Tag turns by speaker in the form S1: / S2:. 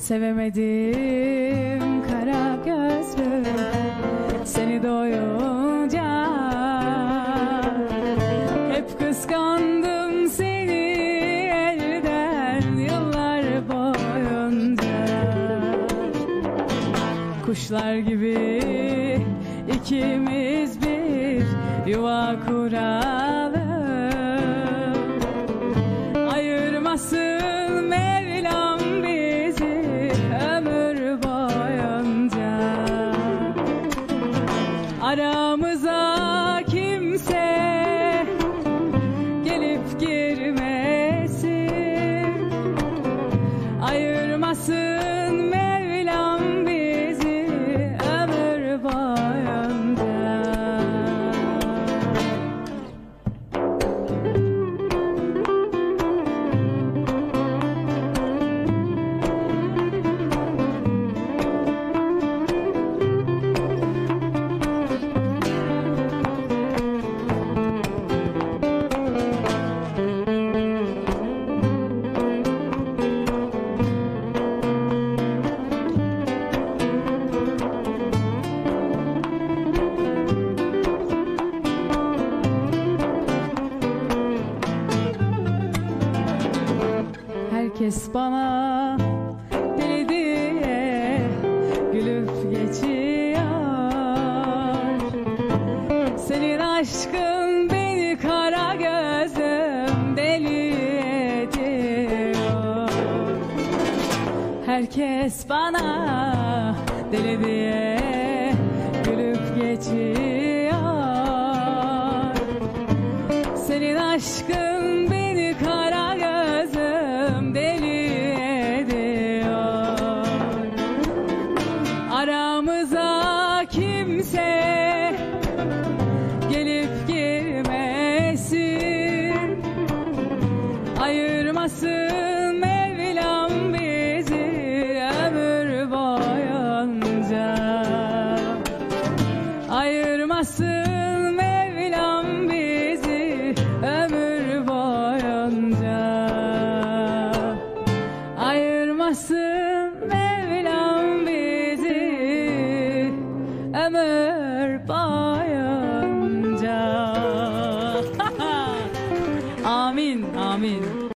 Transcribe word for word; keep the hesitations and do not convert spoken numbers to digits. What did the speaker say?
S1: Sevemedim kara gözlüm seni doyunca. Hep kıskandım seni elden yıllar boyunca. Kuşlar gibi ikimiz bir yuva kuralım. Ayırmasın Mevlam bizi ömür boyunca. Aramıza kimse gelip girmesin. Ayırmasın Mevlam bizi ömür boyunca. Herkes bana deli diye gülüp geçiyor. Senin aşkın beni kara gözüm deli ediyor. Herkes bana deli diye gülüp geçiyor. Senin aşkın beni kara gözüm deli ediyor. Aramıza kimse gelip girmesin. Ayırmasın Mevlam bizi ömür boyunca. Ayırmasın Mevlam bizi ömür boyunca. Ayırmasın Mevlam bizi ömür boyunca. Amin, amin.